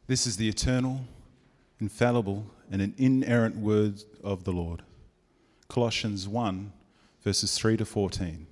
This is the eternal, infallible, and an inerrant word of the Lord. Colossians 1, verses 3 to 14.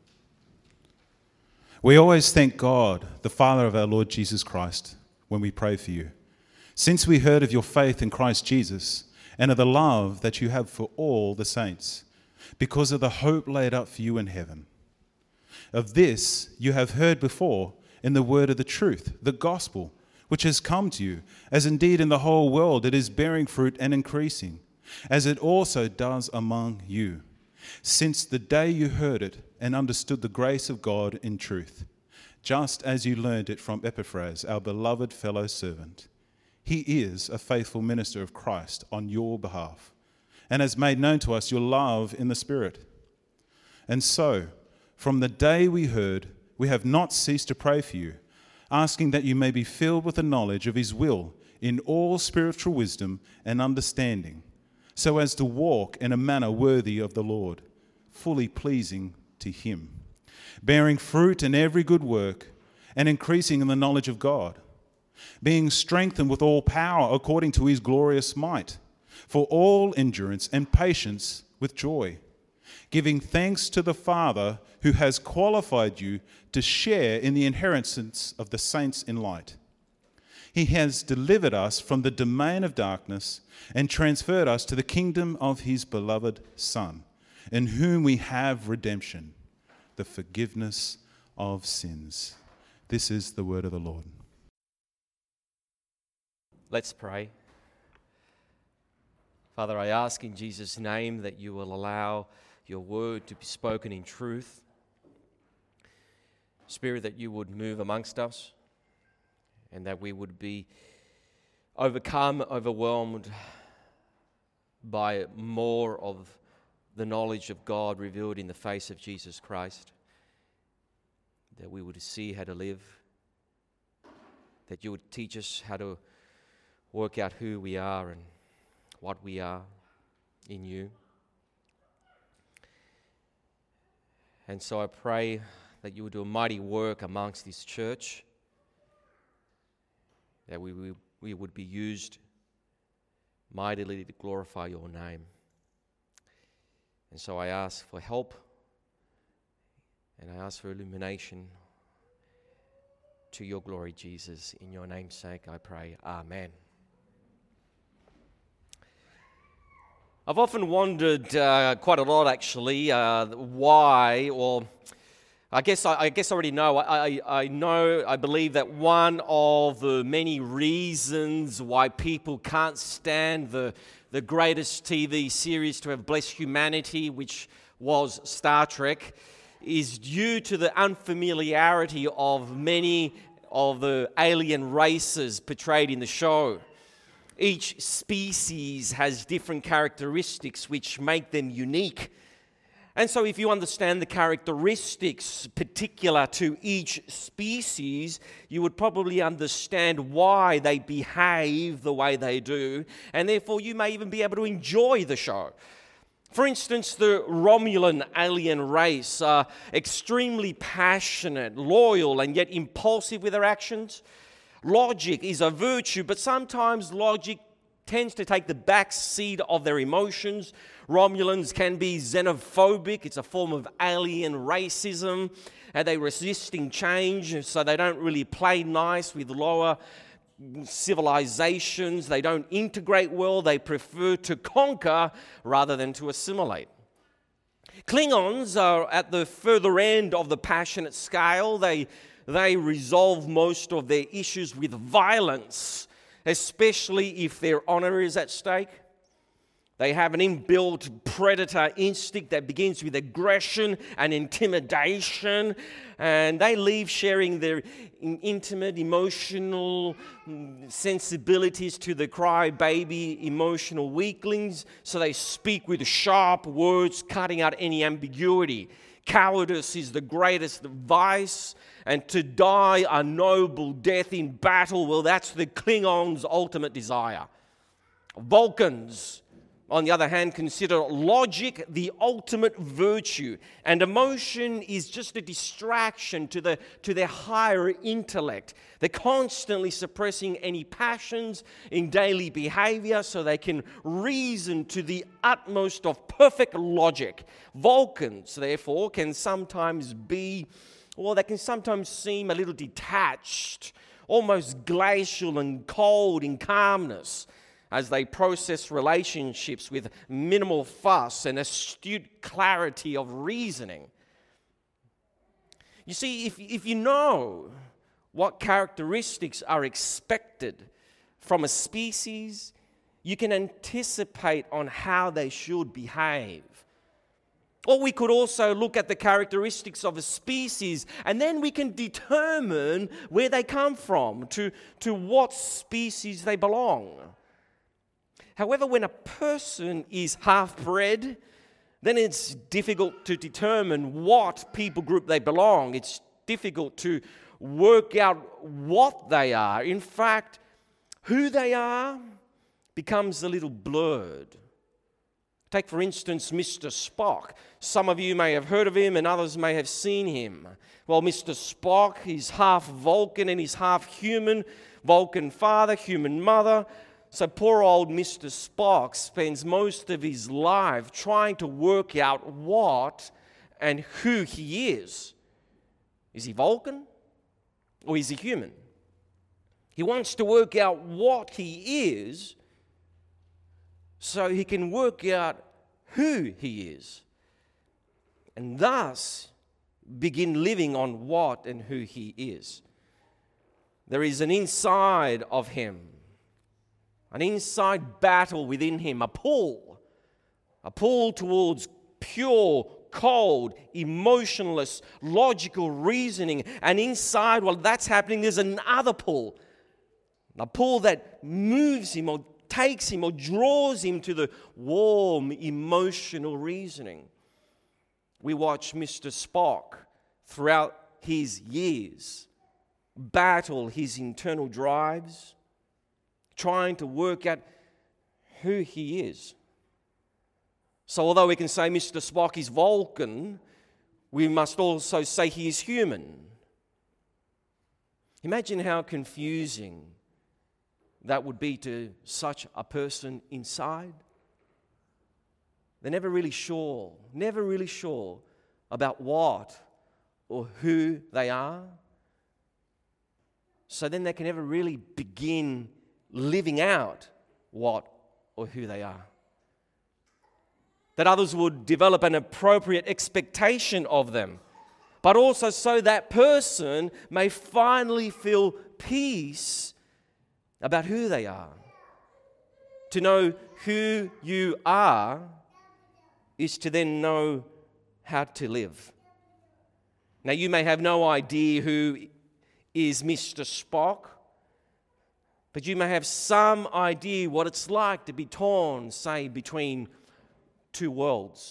We always thank God, the Father of our Lord Jesus Christ, when we pray for you, since we heard of your faith in Christ Jesus and of the love that you have for all the saints, because of the hope laid up for you in heaven. Of this you have heard before in the word of the truth, the gospel, which has come to you, as indeed in the whole world it is bearing fruit and increasing, as it also does among you, since the day you heard it and understood the grace of God in truth, just as you learned it from Epaphras, our beloved fellow servant. He is a faithful minister of Christ on your behalf, and has made known to us your love in the Spirit. And so, from the day we heard, we have not ceased to pray for you, asking that you may be filled with the knowledge of his will in all spiritual wisdom and understanding, so as to walk in a manner worthy of the Lord, fully pleasing to him, bearing fruit in every good work and increasing in the knowledge of God, being strengthened with all power according to his glorious might, for all endurance and patience with joy, giving thanks to the Father who has qualified you to share in the inheritance of the saints in light. He has delivered us from the domain of darkness and transferred us to the kingdom of his beloved Son, in whom we have redemption, the forgiveness of sins. This is the word of the Lord. Let's pray. Father, I ask in Jesus' name that you will allow your word to be spoken in truth. Spirit, that you would move amongst us and that we would be overwhelmed by more of the knowledge of God revealed in the face of Jesus Christ, that we would see how to live, that you would teach us how to work out who we are and what we are in you. And so I pray that you would do a mighty work amongst this church, that we would be used mightily to glorify your name. And so I ask for help, and I ask for illumination to your glory, Jesus. In your name's sake I pray, amen. I've often wondered quite a lot, actually, why, or I guess I already know. I believe that one of the many reasons why people can't stand the greatest TV series to have blessed humanity, which was Star Trek, is due to the unfamiliarity of many of the alien races portrayed in the show. Each species has different characteristics which make them unique. And so if you understand the characteristics particular to each species, you would probably understand why they behave the way they do, and therefore you may even be able to enjoy the show. For instance, the Romulan alien race are extremely passionate, loyal, and yet impulsive with their actions. Logic is a virtue, but sometimes logic tends to take the back seat of their emotions. Romulans can be xenophobic. It's a form of alien racism, and they're resisting change, so they don't really play nice with lower civilizations. They don't integrate well. They prefer to conquer rather than to assimilate. Klingons are at the further end of the passionate scale. They resolve most of their issues with violence, especially if their honor is at stake. They have an inbuilt predator instinct that begins with aggression and intimidation, and they leave sharing their intimate, emotional sensibilities to the crybaby, emotional weaklings, so they speak with sharp words, cutting out any ambiguity. Cowardice is the greatest vice, and to die a noble death in battle, well, that's the Klingons' ultimate desire. Vulcans, on the other hand, consider logic the ultimate virtue, and emotion is just a distraction to their higher intellect. They're constantly suppressing any passions in daily behavior so they can reason to the utmost of perfect logic. Vulcans, therefore, can sometimes seem a little detached, almost glacial and cold in calmness, as they process relationships with minimal fuss and astute clarity of reasoning. You see, if you know what characteristics are expected from a species, you can anticipate on how they should behave. Or we could also look at the characteristics of a species, and then we can determine where they come from, to what species they belong. However, when a person is half-bred, then it's difficult to determine what people group they belong. It's difficult to work out what they are. In fact, who they are becomes a little blurred. Take, for instance, Mr. Spock. Some of you may have heard of him and others may have seen him. Well, Mr. Spock is half Vulcan and he's half human. Vulcan father, human mother. So poor old Mr. Spock spends most of his life trying to work out what and who he is. Is he Vulcan or is he human? He wants to work out what he is so he can work out who he is, and thus begin living on what and who he is. There is an inside of him, an inside battle within him, a pull towards pure, cold, emotionless, logical reasoning. And inside, while that's happening, there's another pull, a pull that moves him or takes him or draws him to the warm, emotional reasoning. We watch Mr. Spock throughout his years battle his internal drives, trying to work out who he is. So although we can say Mr. Spock is Vulcan, we must also say he is human. Imagine how confusing that would be to such a person inside. They're never really sure about what or who they are. So then they can never really begin living out what or who they are. That others would develop an appropriate expectation of them, but also so that person may finally feel peace about who they are. To know who you are is to then know how to live. Now, you may have no idea who is Mr. Spock, but you may have some idea what it's like to be torn, say, between two worlds.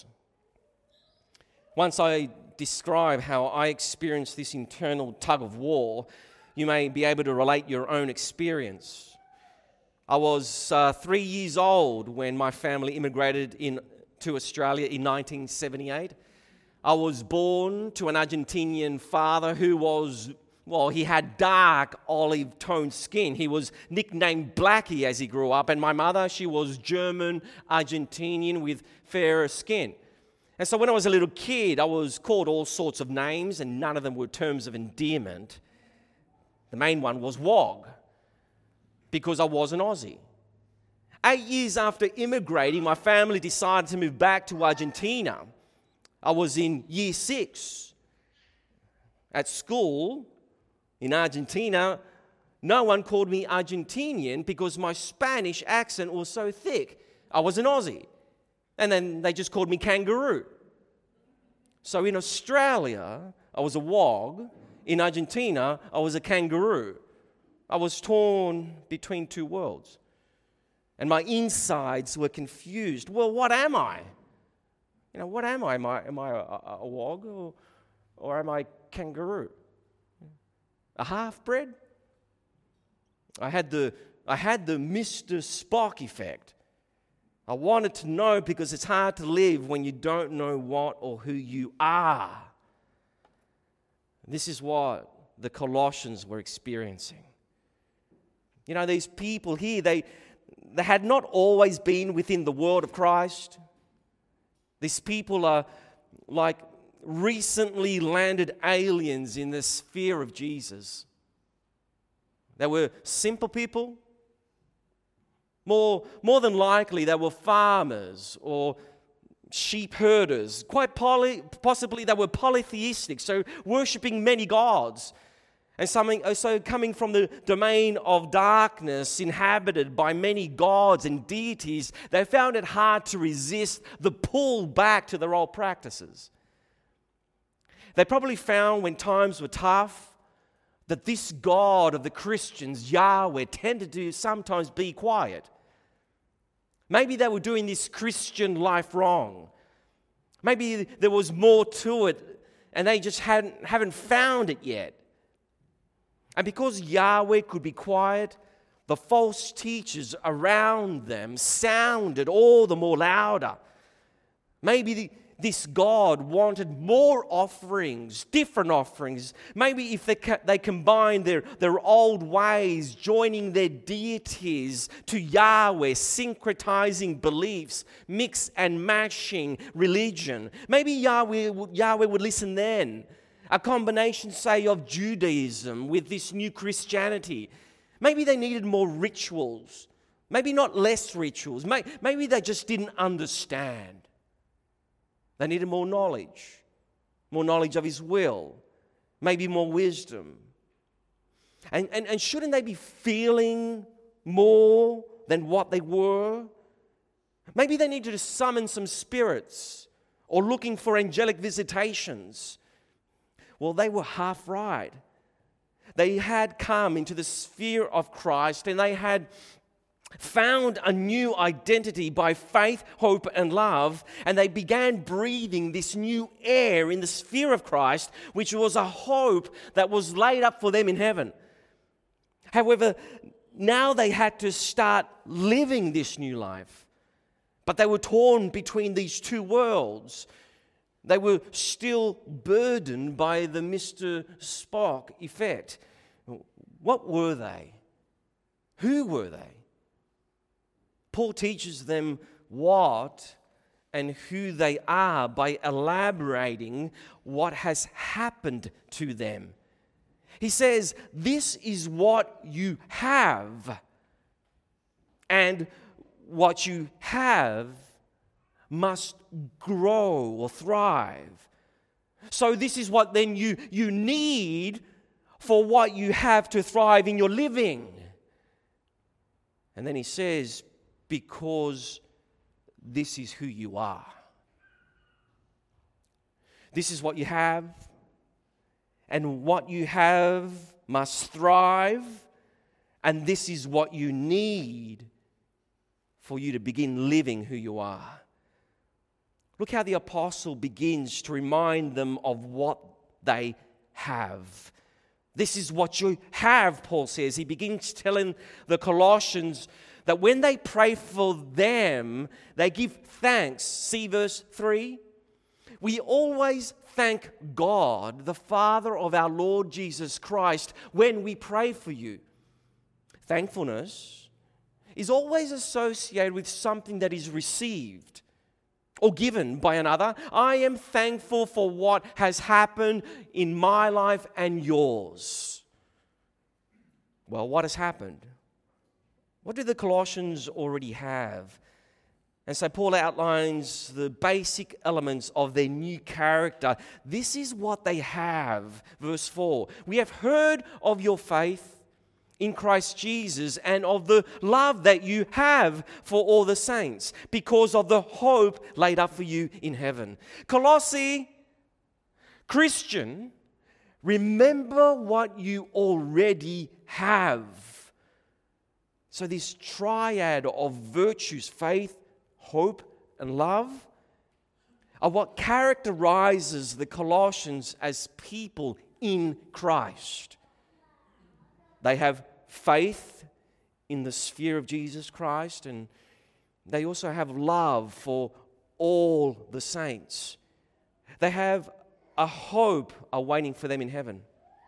Once I describe how I experienced this internal tug of war, you may be able to relate your own experience. I was 3 years old when my family immigrated to Australia in 1978. I was born to an Argentinian father who he had dark olive-toned skin. He was nicknamed Blackie as he grew up. And my mother, she was German, Argentinian with fairer skin. And so when I was a little kid, I was called all sorts of names, and none of them were terms of endearment. The main one was Wog, because I was an Aussie. 8 years after immigrating, my family decided to move back to Argentina. I was in year 6. At school in Argentina, no one called me Argentinian because my Spanish accent was so thick. I was an Aussie. And then they just called me kangaroo. So in Australia, I was a Wog. In Argentina, I was a kangaroo. I was torn between two worlds. And my insides were confused. Well, what am I? What am I? Am I a Wog or am I kangaroo? A half-bred? I had the Mr. Spock effect. I wanted to know because it's hard to live when you don't know what or who you are. This is what the Colossians were experiencing. You know, these people here, they had not always been within the world of Christ. These people are like recently landed aliens in the sphere of Jesus. They were simple people. More than likely, they were farmers or sheep herders. Quite possibly, they were polytheistic, so worshipping many gods. And so coming from the domain of darkness, inhabited by many gods and deities, they found it hard to resist the pull back to their old practices. They probably found when times were tough that this God of the Christians, Yahweh, tended to sometimes be quiet. Maybe they were doing this Christian life wrong. Maybe there was more to it and they just haven't found it yet. And because Yahweh could be quiet, the false teachers around them sounded all the more louder. Maybe this God wanted more offerings, different offerings. Maybe if they combined their old ways, joining their deities to Yahweh, syncretizing beliefs, mix and matching religion. Maybe Yahweh would listen then. A combination, say, of Judaism with this new Christianity. Maybe they needed more rituals. Maybe not less rituals. Maybe they just didn't understand. They needed more knowledge of His will, maybe more wisdom. And shouldn't they be feeling more than what they were? Maybe they needed to summon some spirits or looking for angelic visitations. Well, they were half right. They had come into the sphere of Christ and they had found a new identity by faith, hope, and love, and they began breathing this new air in the sphere of Christ, which was a hope that was laid up for them in heaven. However, now they had to start living this new life, but they were torn between these two worlds. They were still burdened by the Mr. Spock effect. What were they? Who were they? Paul teaches them what and who they are by elaborating what has happened to them. He says, this is what you have, and what you have must grow or thrive. So this is what then you need for what you have to thrive in your living. And then he says, because this is who you are. This is what you have, and what you have must thrive, and this is what you need for you to begin living who you are. Look how the apostle begins to remind them of what they have. This is what you have, Paul says. He begins telling the Colossians that when they pray for them, they give thanks. See verse 3? We always thank God, the Father of our Lord Jesus Christ, when we pray for you. Thankfulness is always associated with something that is received or given by another. I am thankful for what has happened in my life and yours. Well, what has happened? What do the Colossians already have? And so Paul outlines the basic elements of their new character. This is what they have. Verse 4. We have heard of your faith in Christ Jesus and of the love that you have for all the saints because of the hope laid up for you in heaven. Colossae, Christian, remember what you already have. So this triad of virtues, faith, hope, and love, are what characterizes the Colossians as people in Christ. They have faith in the sphere of Jesus Christ, and they also have love for all the saints. They have a hope awaiting for them in heaven.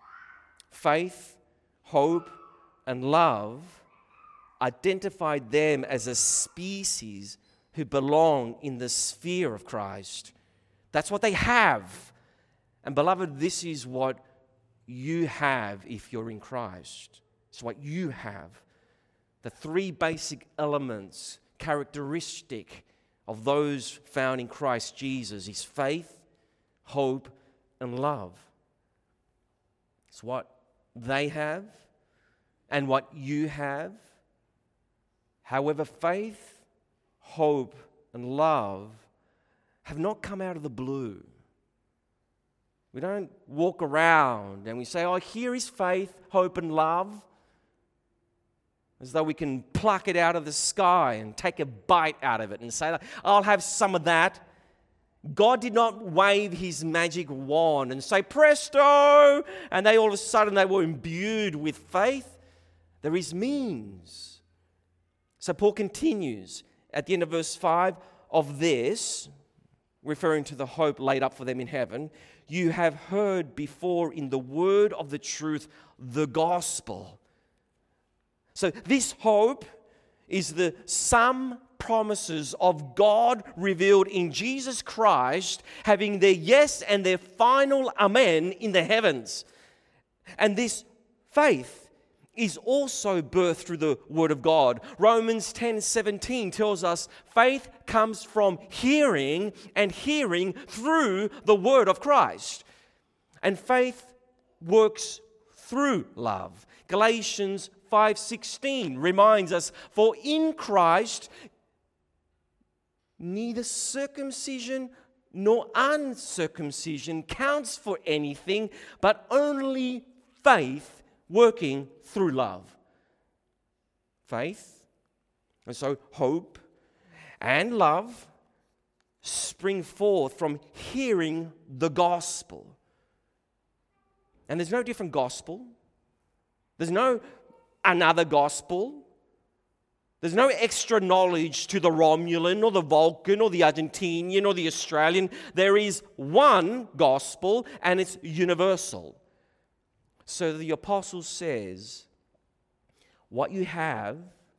Faith, hope, and love identified them as a species who belong in the sphere of Christ. That's what they have. And beloved, this is what you have if you're in Christ. It's what you have. The three basic elements, characteristic of those found in Christ Jesus is faith, hope, and love. It's what they have and what you have. However, faith, hope, and love have not come out of the blue. We don't walk around and we say, oh, here is faith, hope, and love, as though we can pluck it out of the sky and take a bite out of it and say, I'll have some of that. God did not wave his magic wand and say, presto, and all of a sudden they were imbued with faith. There is means. So Paul continues at the end of verse 5 of this, referring to the hope laid up for them in heaven, you have heard before in the word of the truth, the gospel. So this hope is the sum promises of God revealed in Jesus Christ, having their yes and their final amen in the heavens. And this faith is also birthed through the Word of God. Romans 10:17 tells us faith comes from hearing, and hearing through the Word of Christ. And faith works through love. Galatians 5:16 reminds us, for in Christ neither circumcision nor uncircumcision counts for anything, but only faith working through love. Faith, and so hope and love spring forth from hearing the gospel. And there's no different gospel. There's no another gospel. There's no extra knowledge to the Romulan or the Vulcan or the Argentinian or the Australian. There is one gospel and it's universal. So the apostle says, what you have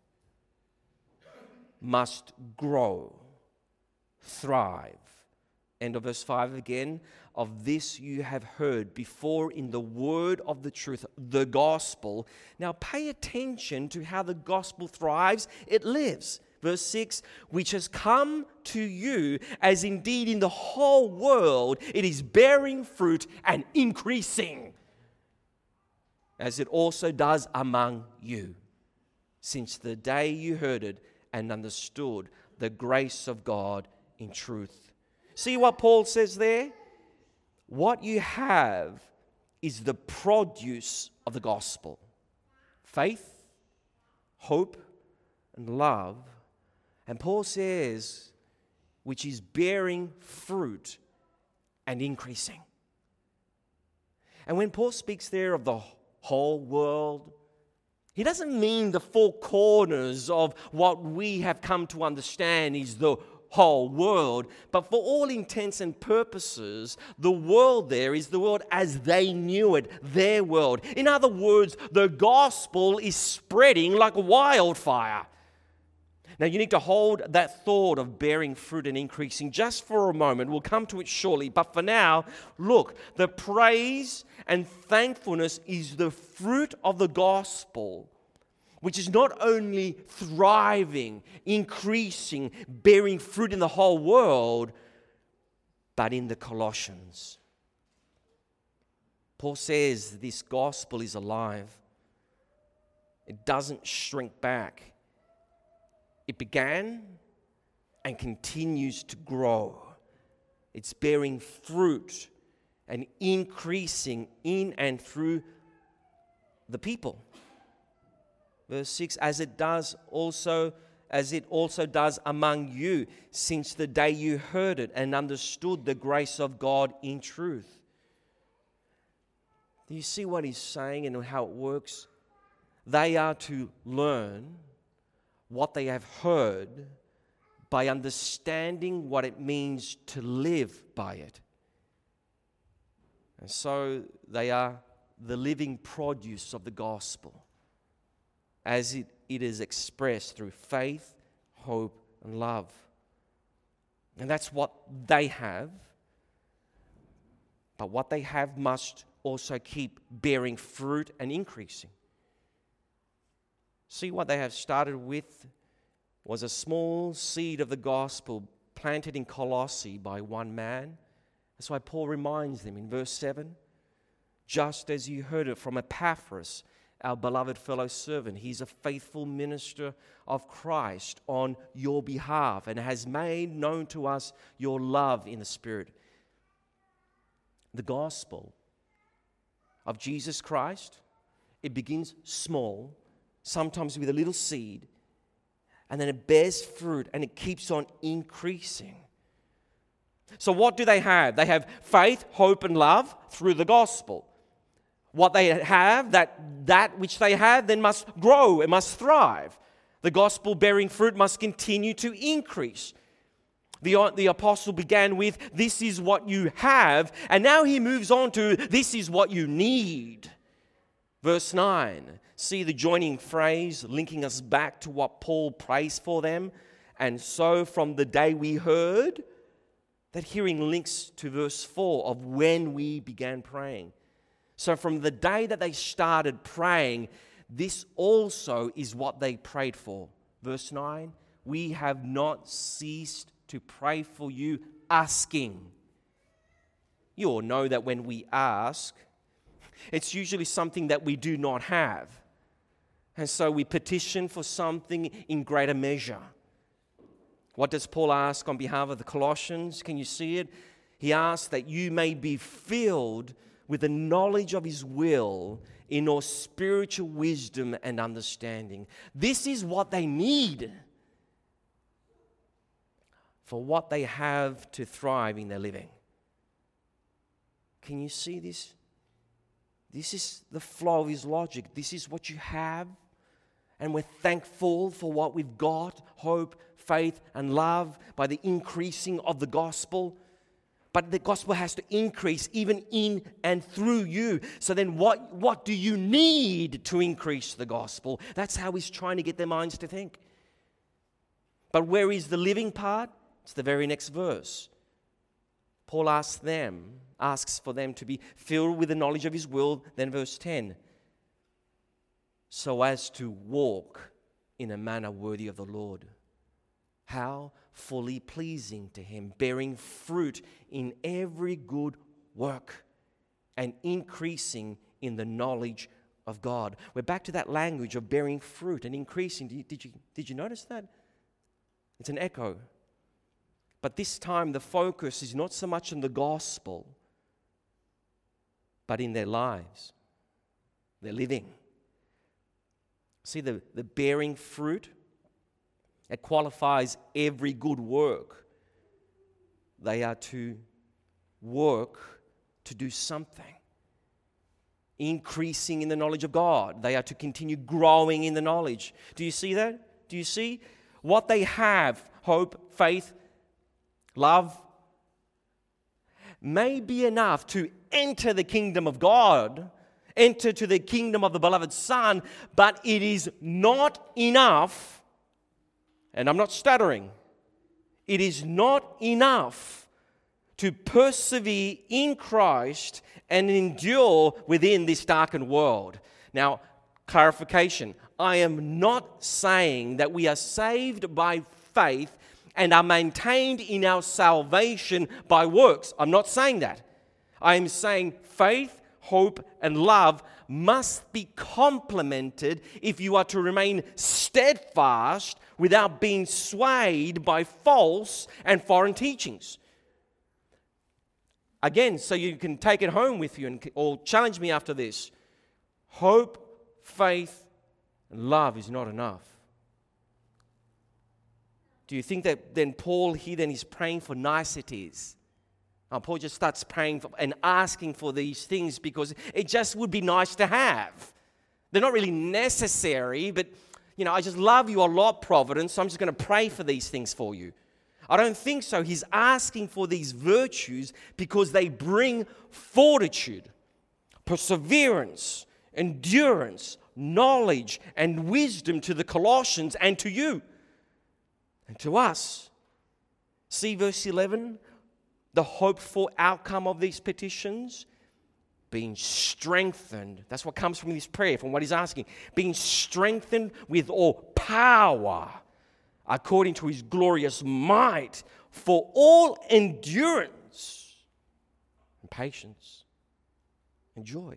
must grow, thrive. End of verse 5 again. Of this you have heard before in the word of the truth, the gospel. Now pay attention to how the gospel thrives. It lives. Verse 6, which has come to you, as indeed in the whole world it is bearing fruit and increasing, as it also does among you, since the day you heard it and understood the grace of God in truth. See what Paul says there? What you have is the produce of the gospel. Faith, hope, and love. And Paul says, which is bearing fruit and increasing. And when Paul speaks there of the whole world, he doesn't mean the four corners of what we have come to understand is the whole world, but for all intents and purposes, the world there is the world as they knew it, their world. In other words, the gospel is spreading like wildfire. Now you need to hold that thought of bearing fruit and increasing just for a moment. We'll come to it shortly, but for now, look, the praise and thankfulness is the fruit of the gospel, which is not only thriving, increasing, bearing fruit in the whole world, but in the Colossians. Paul says this gospel is alive. It doesn't shrink back. It began and continues to grow. It's bearing fruit and increasing in and through the people. Verse 6, as it also does among you, since the day you heard it and understood the grace of God in truth. Do you see what he's saying and how it works? They are to learn what they have heard by understanding what it means to live by it. And so they are the living produce of the gospel as it is expressed through faith, hope, and love. And that's what they have. But what they have must also keep bearing fruit and increasing. See, what they have started with was a small seed of the gospel planted in Colossae by one man. That's why Paul reminds them in verse 7, just as you heard it from Epaphras, our beloved fellow servant. He's a faithful minister of Christ on your behalf and has made known to us your love in the Spirit. The gospel of Jesus Christ, it begins small, sometimes with a little seed, and then it bears fruit and it keeps on increasing. So what do they have? They have faith, hope, and love through the gospel. What they have, that which they have, then must grow, it must thrive. The gospel bearing fruit must continue to increase. The apostle began with, this is what you have, and now he moves on to, this is what you need. Verse 9, see the joining phrase linking us back to what Paul prays for them. And so from the day we heard, that hearing links to verse 4 of when we began praying. So from the day that they started praying, this also is what they prayed for. Verse 9, we have not ceased to pray for you, asking. You all know that when we ask, it's usually something that we do not have. And so we petition for something in greater measure. What does Paul ask on behalf of the Colossians? Can you see it? He asks that you may be filled with the knowledge of His will in all spiritual wisdom and understanding. This is what they need for what they have to thrive in their living. Can you see this? This is the flow of His logic. This is what you have. And we're thankful for what we've got, hope, faith, and love by the increasing of the gospel. But the gospel has to increase even in and through you. So then what do you need to increase the gospel? That's how He's trying to get their minds to think. But where is the living part? It's the very next verse. Paul asks for them to be filled with the knowledge of His will. Then verse 10. So as to walk in a manner worthy of the Lord. How? Fully pleasing to Him, bearing fruit in every good work and increasing in the knowledge of God. We're back to that language of bearing fruit and increasing. Did you notice that? It's an echo. But this time the focus is not so much on the gospel, but in their lives, their living. See, the bearing fruit, it qualifies every good work. They are to work to do something. Increasing in the knowledge of God. They are to continue growing in the knowledge. Do you see that? Do you see? What they have, hope, faith, love, may be enough to enter the kingdom of God, enter to the kingdom of the beloved Son, but it is not enough, and I'm not stuttering, it is not enough to persevere in Christ and endure within this darkened world. Now, clarification, I am not saying that we are saved by faith and are maintained in our salvation by works. I'm not saying that. I am saying faith, hope, and love must be complemented if you are to remain steadfast without being swayed by false and foreign teachings. Again, so you can take it home with you or challenge me after this. Hope, faith, and love is not enough. Do you think that then Paul is praying for niceties? Paul just starts praying and asking for these things because it just would be nice to have. They're not really necessary, but I just love you a lot, Providence, so I'm just going to pray for these things for you. I don't think so. He's asking for these virtues because they bring fortitude, perseverance, endurance, knowledge, and wisdom to the Colossians and to you and to us. See verse 11, the hoped for outcome of these petitions, being strengthened. That's what comes from this prayer, from what he's asking. Being strengthened with all power according to his glorious might for all endurance and patience and joy.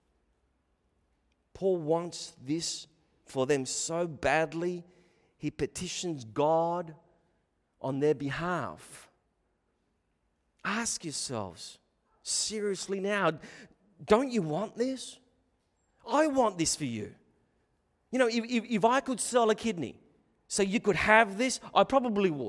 Paul wants this for them so badly, he petitions God on their behalf. Ask yourselves, seriously now, don't you want this? I want this for you. If I could sell a kidney so you could have this, I probably would.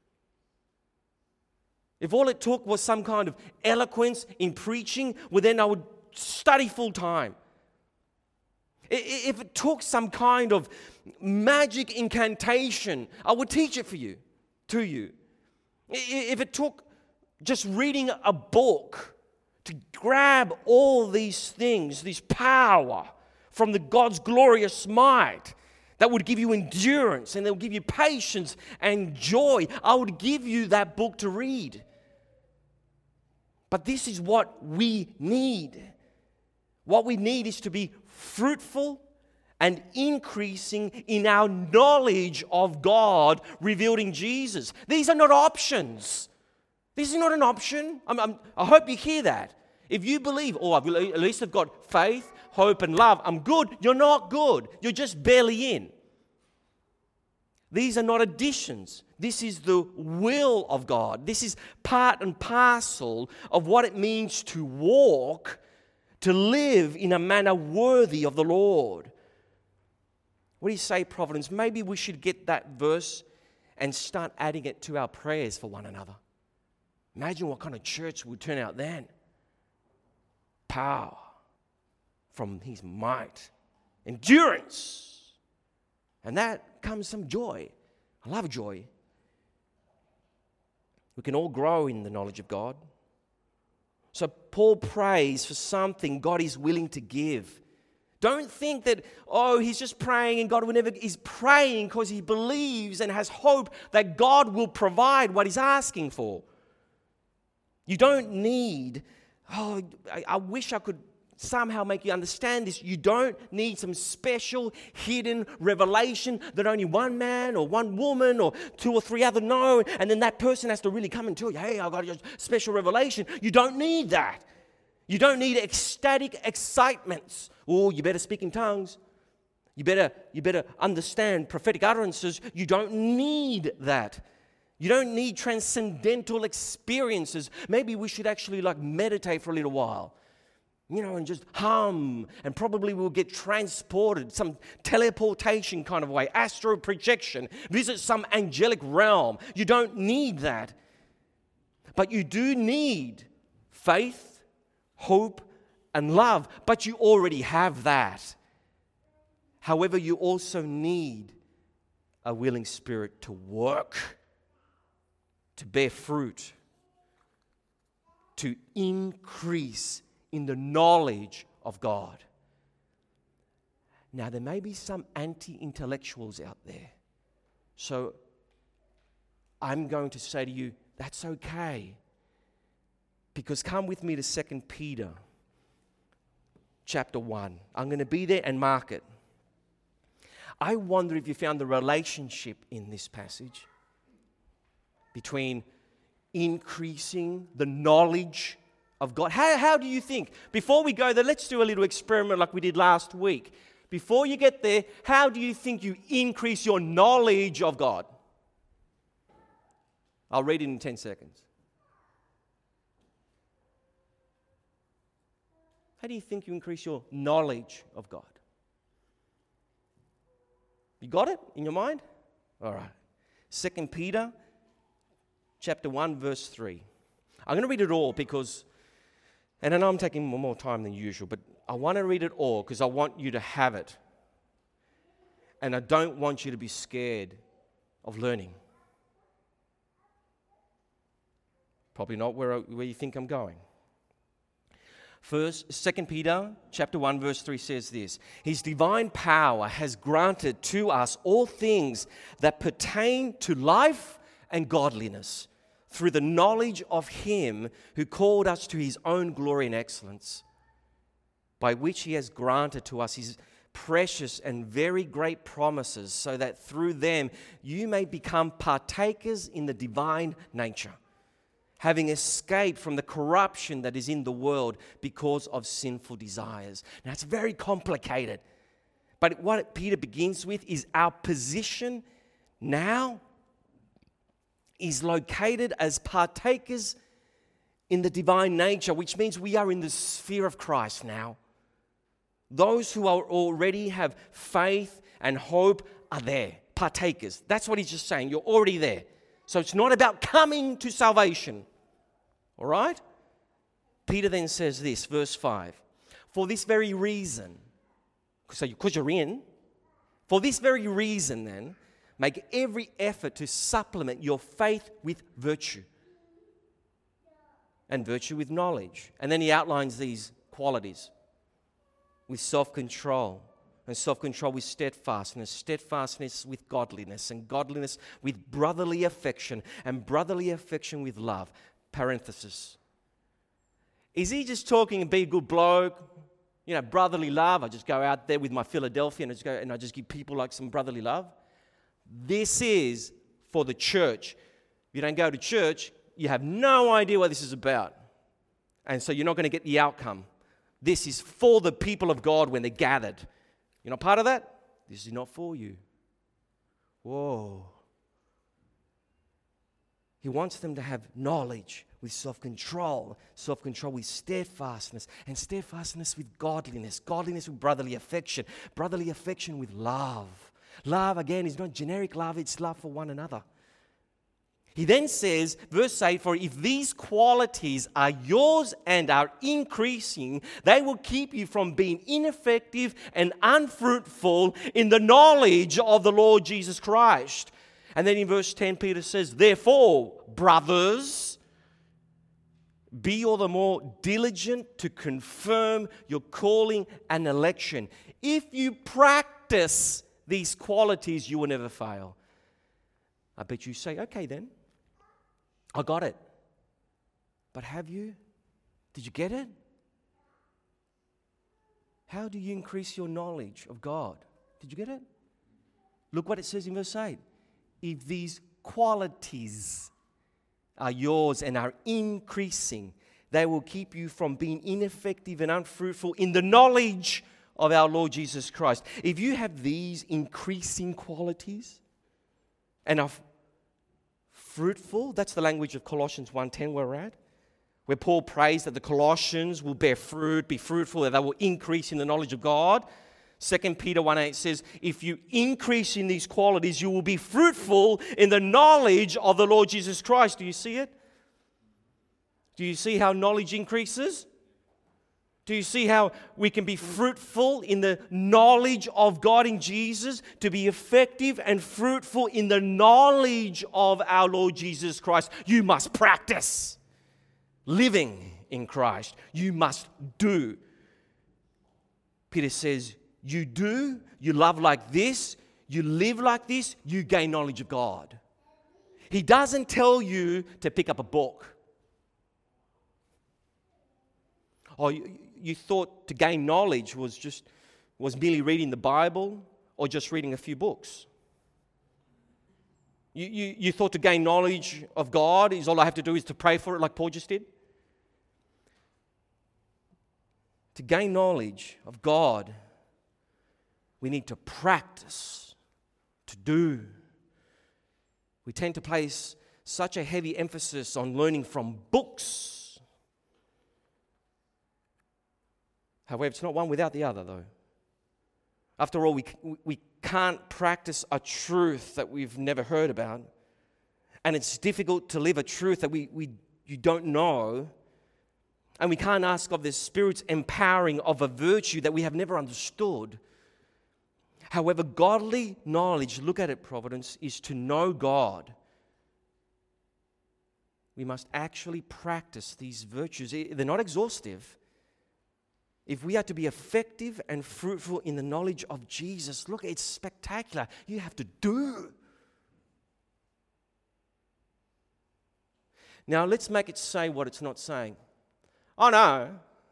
If all it took was some kind of eloquence in preaching, well then I would study full time. If it took some kind of magic incantation, I would teach it to you. If it took just reading a book to grab all these things, this power from the God's glorious might that would give you endurance and that would give you patience and joy, I would give you that book to read. But this is what we need. What we need is to be fruitful and increasing in our knowledge of God revealed in Jesus. These are not options. This is not an option. I hope you hear that. If you believe, at least I've got faith, hope, and love, I'm good, you're not good. You're just barely in. These are not additions. This is the will of God. This is part and parcel of what it means to walk, to live in a manner worthy of the Lord. What do you say, Providence? Maybe we should get that verse and start adding it to our prayers for one another. Imagine what kind of church would turn out then. Power from his might, endurance, and that comes some joy. I love joy. We can all grow in the knowledge of God. So Paul prays for something God is willing to give. Don't think that, he's just praying and God will never. He's praying because he believes and has hope that God will provide what he's asking for. You don't need, I wish I could somehow make you understand this. You don't need some special hidden revelation that only one man or one woman or two or three other know, and then that person has to really come and tell you, hey, I got a special revelation. You don't need that. You don't need ecstatic excitements. Oh, you better speak in tongues. You better understand prophetic utterances. You don't need that. You don't need transcendental experiences. Maybe we should actually meditate for a little while, and just hum, and probably we'll get transported, some teleportation kind of way, astral projection, visit some angelic realm. You don't need that. But you do need faith, hope, and love. But you already have that. However, you also need a willing spirit to work, to bear fruit, to increase in the knowledge of God. Now, there may be some anti-intellectuals out there. So, I'm going to say to you, that's okay. Because come with me to 2 Peter chapter 1. I'm going to be there and mark it. I wonder if you found the relationship in this passage between increasing the knowledge of God. How do you think? Before we go there, let's do a little experiment like we did last week. Before you get there, how do you think you increase your knowledge of God? I'll read it in 10 seconds. How do you think you increase your knowledge of God? You got it in your mind? All right. 2 Peter chapter 1, verse 3. I'm going to read it all because, and I know I'm taking more time than usual, but I want to read it all because I want you to have it. And I don't want you to be scared of learning. Probably not where you think I'm going. First, 2 Peter chapter 1, verse 3 says this: His divine power has granted to us all things that pertain to life and godliness through the knowledge of Him who called us to His own glory and excellence, by which He has granted to us His precious and very great promises, so that through them you may become partakers in the divine nature, having escaped from the corruption that is in the world because of sinful desires. Now, it's very complicated, but what Peter begins with is our position now is located as partakers in the divine nature, which means we are in the sphere of Christ now. Those who are already have faith and hope are there, partakers. That's what he's just saying. You're already there. So it's not about coming to salvation. All right? Peter then says this, verse 5. For this very reason, because you're in, for this very reason then, make every effort to supplement your faith with virtue, and virtue with knowledge. And then he outlines these qualities: with self-control, and self-control with steadfastness, steadfastness with godliness, and godliness with brotherly affection, and brotherly affection with love. Parenthesis. Is he just talking and be a good bloke? You know, brotherly love. I just go out there with my Philadelphia and I just give people like some brotherly love. This is for the church. If you don't go to church, you have no idea what this is about. And so you're not going to get the outcome. This is for the people of God when they're gathered. You're not part of that? This is not for you. Whoa. He wants them to have knowledge with self-control with steadfastness, and steadfastness with godliness, godliness with brotherly affection with love. Love, again, is not generic love, it's love for one another. He then says, verse 8, for if these qualities are yours and are increasing, they will keep you from being ineffective and unfruitful in the knowledge of the Lord Jesus Christ. And then in verse 10, Peter says, therefore, brothers, be all the more diligent to confirm your calling and election. If you practice these qualities, you will never fail. I bet you say, okay then, I got it. But have you? Did you get it? How do you increase your knowledge of God? Did you get it? Look what it says in verse 8. If these qualities are yours and are increasing, they will keep you from being ineffective and unfruitful in the knowledge of our Lord Jesus Christ. If you have these increasing qualities and are fruitful, that's the language of Colossians 1:10 where we're at, where Paul prays that the Colossians will bear fruit, be fruitful, that they will increase in the knowledge of God. 2 Peter 1:8 says, if you increase in these qualities, you will be fruitful in the knowledge of the Lord Jesus Christ. Do you see it? Do you see how knowledge increases? Do you see how we can be fruitful in the knowledge of God in Jesus? To be effective and fruitful in the knowledge of our Lord Jesus Christ, you must practice living in Christ. You must do. Peter says, you do, you love like this, you live like this, you gain knowledge of God. He doesn't tell you to pick up a book. Or you thought to gain knowledge was merely reading the Bible or just reading a few books. You thought to gain knowledge of God is all I have to do is to pray for it like Paul just did. To gain knowledge of God, we need to practice, to do. We tend to place such a heavy emphasis on learning from books. However, it's not one without the other, though. After all, we can't practice a truth that we've never heard about. And it's difficult to live a truth that you don't know. And we can't ask of the Spirit's empowering of a virtue that we have never understood. However, godly knowledge, look at it, Providence, is to know God. We must actually practice these virtues. They're not exhaustive. If we are to be effective and fruitful in the knowledge of Jesus, look, it's spectacular. You have to do. Now, let's make it say what it's not saying. Oh, no.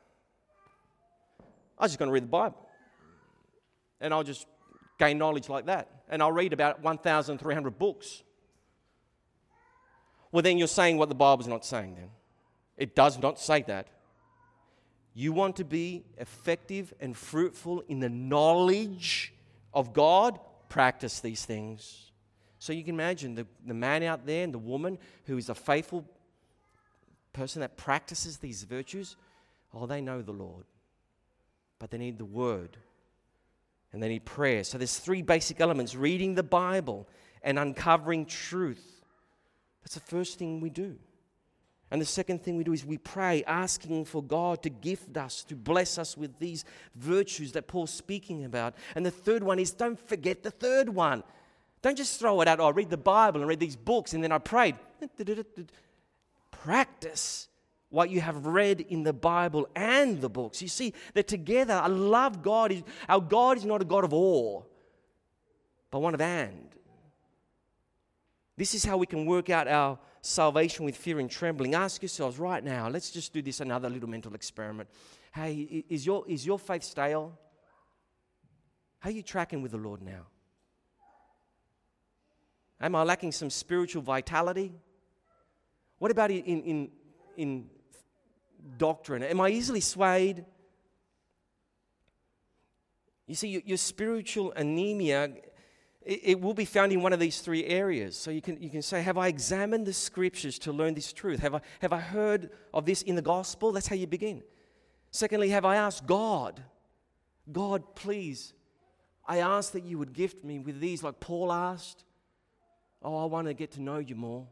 I was just going to read the Bible. And I'll just gain knowledge like that. And I'll read about 1,300 books. Well, then you're saying what the Bible's not saying then. It does not say that. You want to be effective and fruitful in the knowledge of God? Practice these things. So you can imagine the man out there and the woman who is a faithful person that practices these virtues. Oh, they know the Lord. But they need the Word. And they need prayer. So there's three basic elements. Reading the Bible and uncovering truth. That's the first thing we do. And the second thing we do is we pray, asking for God to gift us, to bless us with these virtues that Paul's speaking about. And the third one is don't forget the third one. Don't just throw it out, oh, I read the Bible and read these books and then I prayed. Practice what you have read in the Bible and the books. You see, they're together. I love God. Our God is not a God of or, but one of and. This is how we can work out our salvation with fear and trembling. Ask yourselves right now, let's just do this, another little mental experiment. Hey, is your faith stale? How are you tracking with the Lord now? Am I lacking some spiritual vitality? What about in doctrine? Am I easily swayed? You see, your spiritual anemia, it will be found in one of these three areas. So you can say, have I examined the scriptures to learn this truth? Have I heard of this in the gospel? That's how you begin. Secondly, have I asked God, please, I ask that you would gift me with these, like Paul asked. Oh, I want to get to know you more.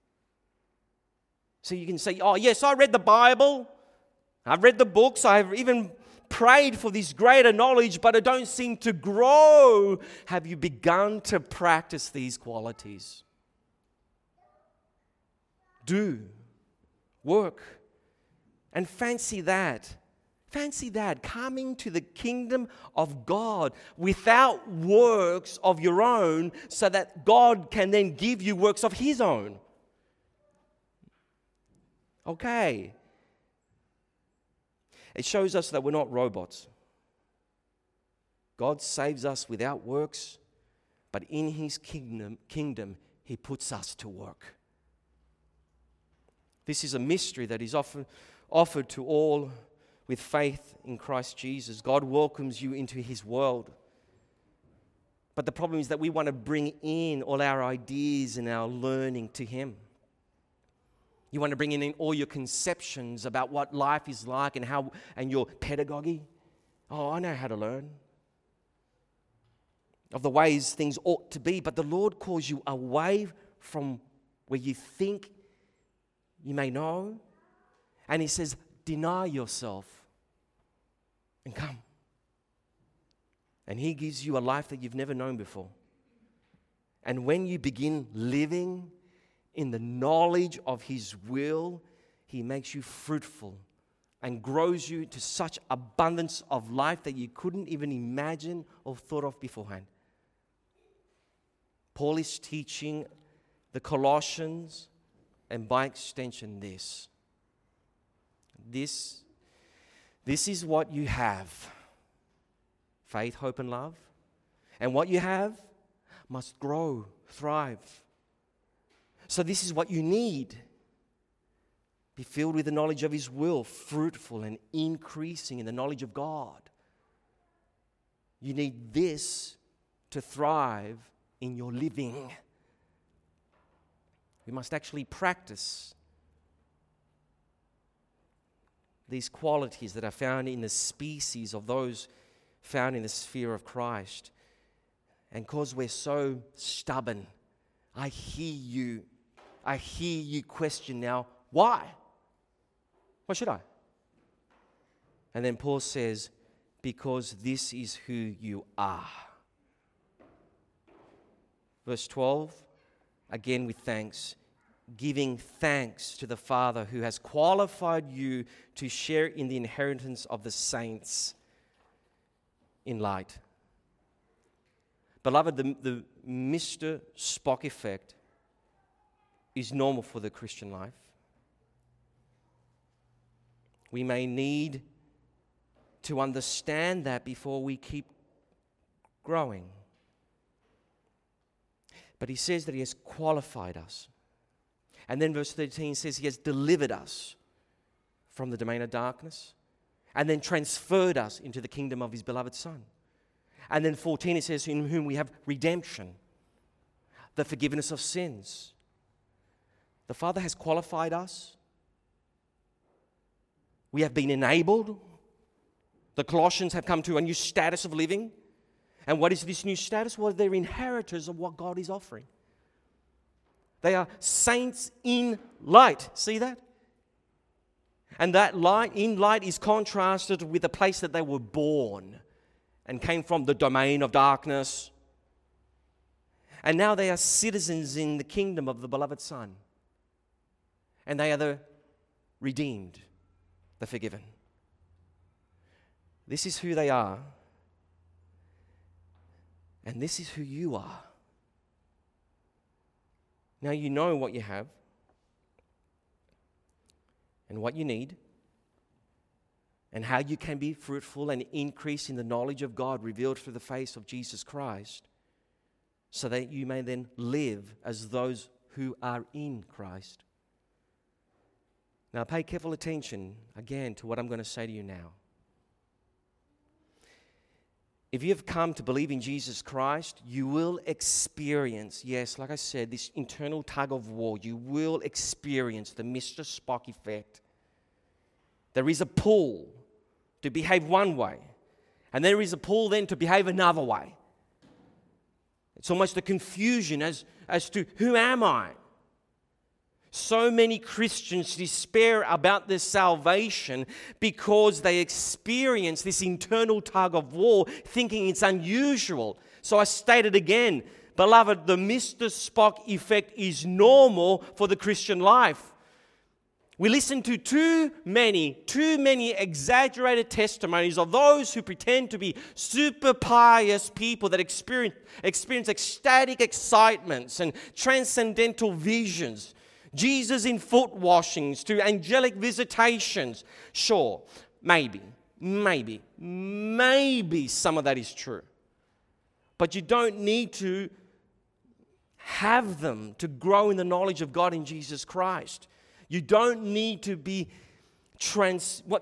So you can say, oh, yes, I read the Bible. I've read the books. I've even prayed for this greater knowledge, but I don't seem to grow. Have you begun to practice these qualities? Do. Work. And fancy that. Fancy that. Coming to the kingdom of God without works of your own so that God can then give you works of His own. Okay. It shows us that we're not robots. God saves us without works, but in His kingdom, He puts us to work. This is a mystery that is offered to all with faith in Christ Jesus. God welcomes you into His world. But the problem is that we want to bring in all our ideas and our learning to Him. You want to bring in all your conceptions about what life is like and your pedagogy. Oh, I know how to learn. Of the ways things ought to be. But the Lord calls you away from where you think you may know. And He says, deny yourself and come. And He gives you a life that you've never known before. And when you begin living in the knowledge of His will, He makes you fruitful and grows you to such abundance of life that you couldn't even imagine or thought of beforehand. Paul is teaching the Colossians, and by extension this. This is what you have. Faith, hope, and love. And what you have must grow, thrive. So this is what you need. Be filled with the knowledge of His will, fruitful and increasing in the knowledge of God. You need this to thrive in your living. We must actually practice these qualities that are found in the species of those found in the sphere of Christ. And because we're so stubborn, I hear you question now, why? Why should I? And then Paul says, because this is who you are. Verse 12, again with thanks, giving thanks to the Father who has qualified you to share in the inheritance of the saints in light. Beloved, the Mr. Spock effect is normal for the Christian life. We may need to understand that before we keep growing. But he says that he has qualified us. And then verse 13 says he has delivered us from the domain of darkness and then transferred us into the kingdom of his beloved Son. And then 14 it says, in whom we have redemption, the forgiveness of sins. The Father has qualified us. We have been enabled. The Colossians have come to a new status of living. And what is this new status? Well, they're inheritors of what God is offering. They are saints in light. See that? And that light in light is contrasted with the place that they were born and came from the domain of darkness. And now they are citizens in the kingdom of the beloved Son. And they are the redeemed, the forgiven. This is who they are. And this is who you are. Now you know what you have and what you need and how you can be fruitful and increase in the knowledge of God revealed through the face of Jesus Christ, so that you may then live as those who are in Christ. Now pay careful attention again to what I'm going to say to you now. If you have come to believe in Jesus Christ, you will experience, yes, like I said, this internal tug of war. You will experience the Mr. Spock effect. There is a pull to behave one way, and there is a pull then to behave another way. It's almost a confusion as to who am I? So many Christians despair about their salvation because they experience this internal tug of war, thinking it's unusual. So I state it again, beloved, the Mr. Spock effect is normal for the Christian life. We listen to too many exaggerated testimonies of those who pretend to be super pious people that experience ecstatic excitements and transcendental visions. Jesus in foot washings, to angelic visitations. Sure, maybe some of that is true. But you don't need to have them to grow in the knowledge of God in Jesus Christ. You don't need to be transformed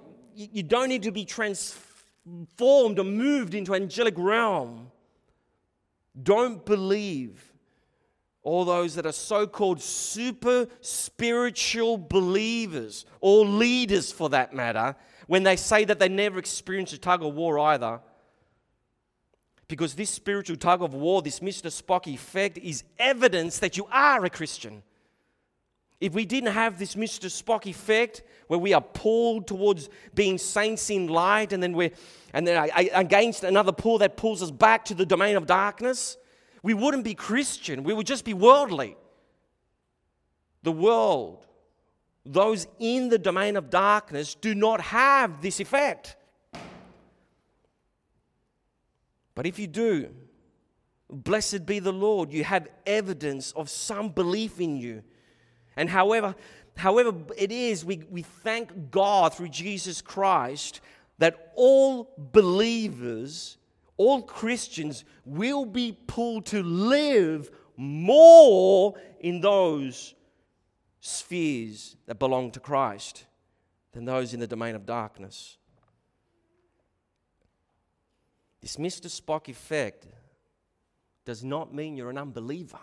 or moved into angelic realm. Don't believe all those that are so-called super spiritual believers, or leaders for that matter, when they say that they never experienced a tug of war either. Because this spiritual tug of war, this Mr. Spock effect, is evidence that you are a Christian. If we didn't have this Mr. Spock effect, where we are pulled towards being saints in light, and then against another pull that pulls us back to the domain of darkness, we wouldn't be Christian. We would just be worldly. The world, those in the domain of darkness, do not have this effect. But if you do, blessed be the Lord, you have evidence of some belief in you. And however it is, we thank God through Jesus Christ that all believers, all Christians will be pulled to live more in those spheres that belong to Christ than those in the domain of darkness. This Mr. Spock effect does not mean you're an unbeliever.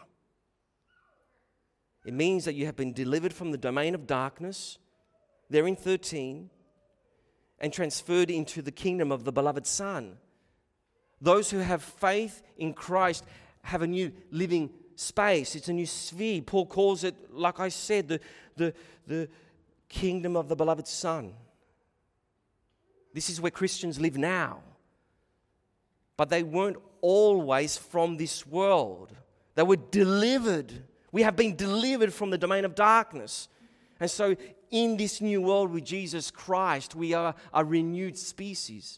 It means that you have been delivered from the domain of darkness, there in 13, and transferred into the kingdom of the beloved Son. Those who have faith in Christ have a new living space. It's a new sphere. Paul calls it, like I said, the kingdom of the beloved Son. This is where Christians live now. But they weren't always from this world. That we're delivered. We have been delivered from the domain of darkness. And so in this new world with Jesus Christ, we are a renewed species.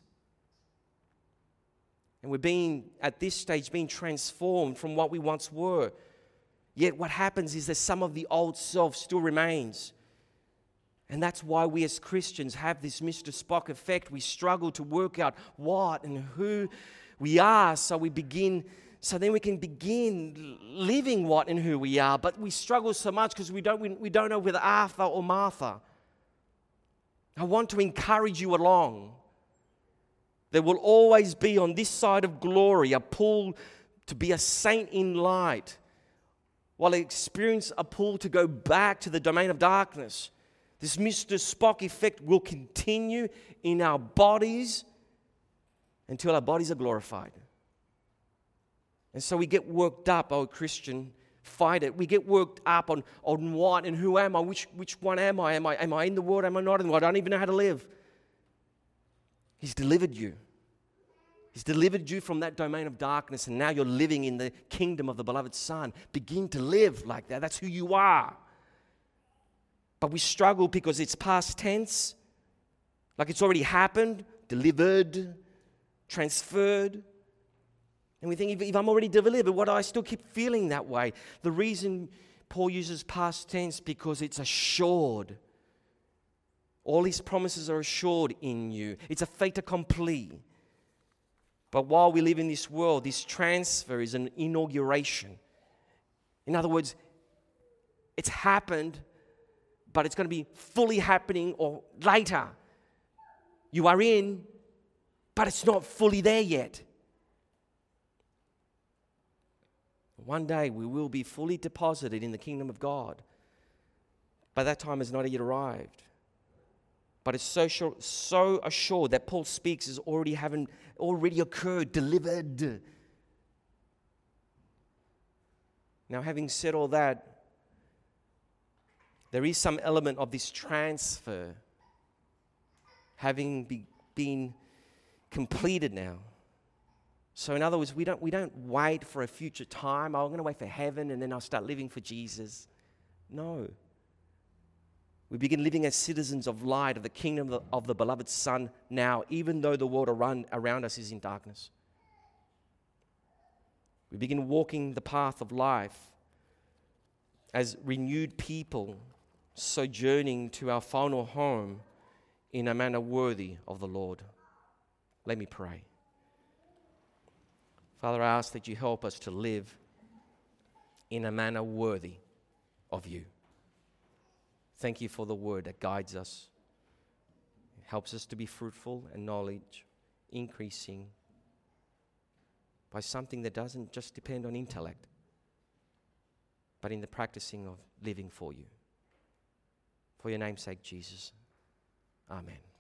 And we're being, at this stage, being transformed from what we once were. Yet what happens is that some of the old self still remains. And that's why we as Christians have this Mr. Spock effect. We struggle to work out what and who we are, so then we can begin living what and who we are. But we struggle so much because we don't know whether Arthur or Martha. I want to encourage you along. There will always be on this side of glory a pull to be a saint in light, while I experience a pull to go back to the domain of darkness. This Mr. Spock effect will continue in our bodies until our bodies are glorified. And so we get worked up, oh Christian, fight it. We get worked up on what and who am I, which one am I? Am I in the world, am I not in the world? I don't even know how to live. He's delivered you. He's delivered you from that domain of darkness, and now you're living in the kingdom of the beloved Son. Begin to live like that. That's who you are. But we struggle because it's past tense, like it's already happened, delivered, transferred. And we think, if I'm already delivered, why do I still keep feeling that way? The reason Paul uses past tense, because it's assured. All his promises are assured in you. It's a fait accompli. But while we live in this world, this transfer is an inauguration. In other words, it's happened, but it's going to be fully happening or later. You are in, but it's not fully there yet. One day we will be fully deposited in the kingdom of God. But that time has not yet arrived. But it's so assured that Paul speaks as already occurred, delivered. Now, having said all that, there is some element of this transfer having been completed now. So in other words, we don't wait for a future time. I'm going to wait for heaven and then I'll start living for Jesus. No. We begin living as citizens of light, of the kingdom of the beloved Son now, even though the world around us is in darkness. We begin walking the path of life as renewed people, sojourning to our final home in a manner worthy of the Lord. Let me pray. Father, I ask that you help us to live in a manner worthy of you. Thank you for the word that guides us. It helps us to be fruitful and knowledge, increasing by something that doesn't just depend on intellect, but in the practicing of living for you. For your name's sake, Jesus. Amen.